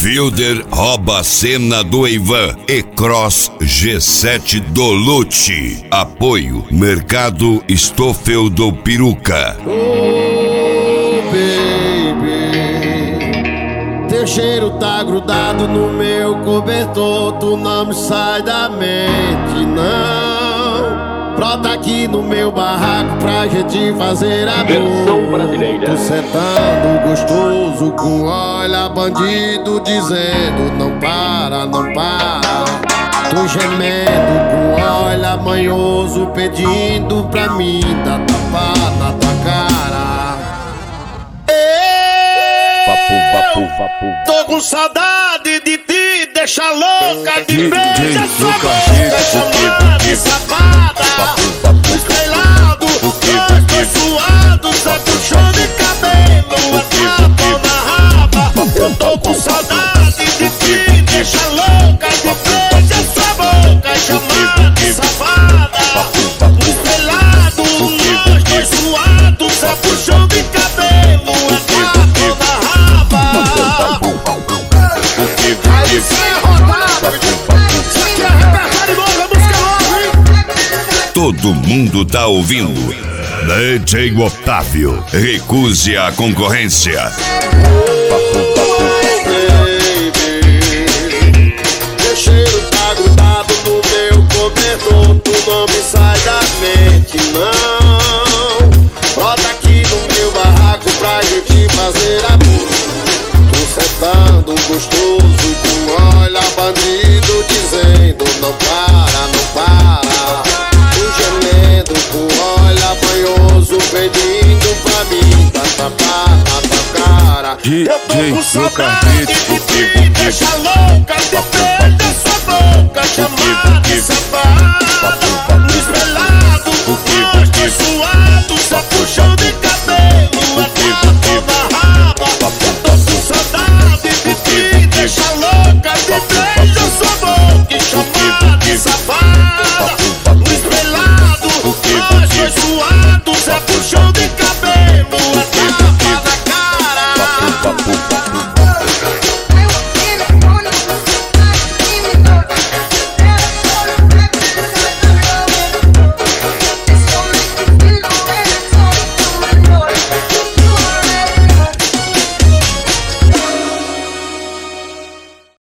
Wilder rouba a cena do Ivan e Cross G7 do Lute. Apoio Mercado Stoffel do Peruca. Oh, baby, teu cheiro tá grudado no meu cobertor. Tu não me sai da mente, não. Brota aqui no meu barraco pra gente fazer amor. Versão brasileira. Tu sentando gostoso com olha bandido dizendo não para, não para. Tu gemendo com olha manhoso pedindo pra mim dar tapa na tua cara. Tô com saudade de ti, deixa louca de beijo essa boca chamada de safada. Estrelado, nós dois suados, é puxão de cabelo, é tapa na raba. Eu tô com saudade de ti, deixa louca de beijo essa boca chamada de safada. Estrelado, nós dois suados, é puxão de cabelo, é tapa na raba. Aí cê é rodado, isso aqui é repertório novo, é música nova, hein? Todo mundo tá ouvindo. DJ Otávio, recuse a concorrência. Teu cheiro tá grudado no meu cobertor. Tu não me sai da mente, não. Bota aqui no meu barraco pra gente fazer amor. Tô sentando gostoso com olha bandido dizendo não para, não para. Tu gemendo com olha banhoso pedindo pra mim dar tapa na tua cara. Eu tô com saudade de ti, deixa louca de beijo essa boca chamada de safada.